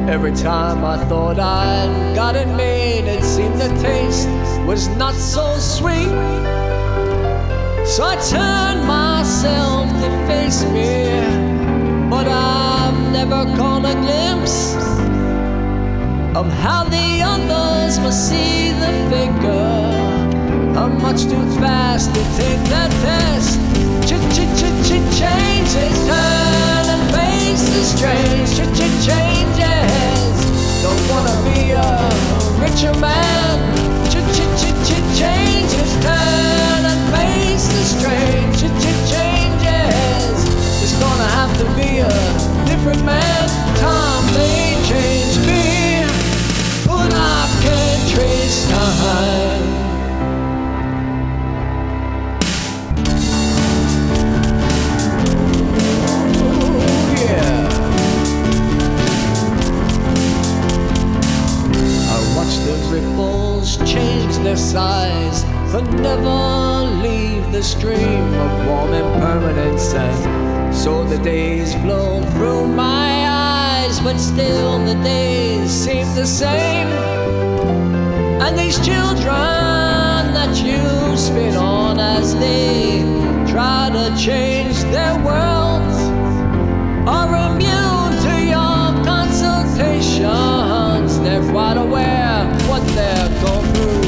Every time I thought I'd got it made, it seemed the taste was not so sweet. So I turned myself to face me, but I've never caught a glimpse of how the others must see the faker. I'm much too fast to take that test. Changes, turn and face the strange. Changes, don't wanna be a richer man. Changes, turn and face the strange. Changes, it's gonna have to be a different man. Time may change me, but I can't trace time. Ripples change their size, but never leave the stream of warm impermanence. And so the days flow through my eyes, but still the days seem the same. And these children that you spit on as they try to change their worlds are immune to your consultations. They're quite aware what they're going through.